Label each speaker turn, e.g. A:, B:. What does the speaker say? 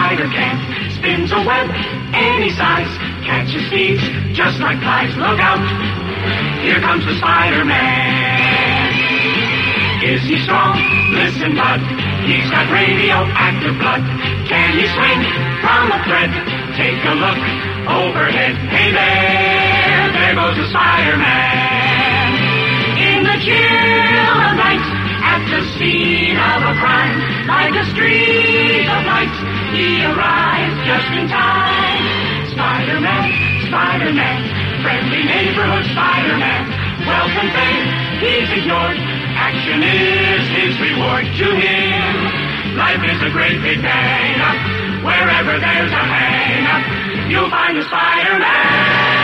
A: spider can. Spins a web any size, catches thieves just like flies. Look out, here comes the Spider-Man. Is he strong? Listen, bud, he's got radioactive blood. Can he swing from a thread? Take a look overhead. Hey there goes the Spider-Man. In the chill of night, at the scene of a crime, like a streak of light, he arrives just in time. Spider-Man, Spider-Man, friendly neighborhood Spider-Man. Wealth and fame, he's ignored. Action is his reward to him. Life is a great big hang-up. Wherever there's a hang-up, you'll find the Spider-Man.